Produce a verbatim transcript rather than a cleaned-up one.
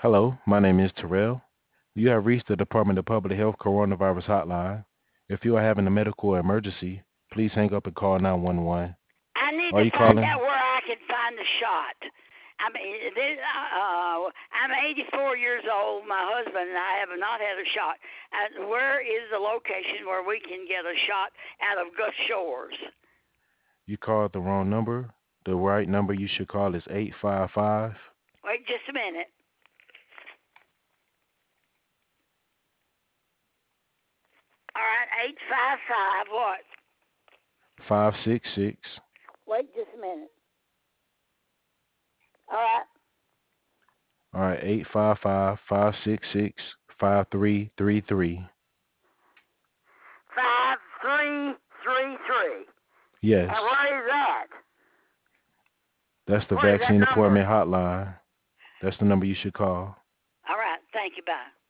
Hello, my name is Terrell. You have reached the Department of Public Health Coronavirus Hotline. If you are having a medical emergency, please hang up and call nine one one. I need Are to you find calling? out where I can find the shot. I mean, this, uh, I'm eighty-four years old. My husband and I have not had a shot. And where is the location where we can get a shot out of Gus Shores? You called the wrong number. The right number you should call is eight five five, Wait just a minute. All right, eight five five. What? five six six. Wait just a minute. All right, All right, eight five five, five six six, five three three three. five three three three. And Yes, where is that? that's the What is that vaccine number? appointment hotline. That's the number you should call. All right, thank you. Bye.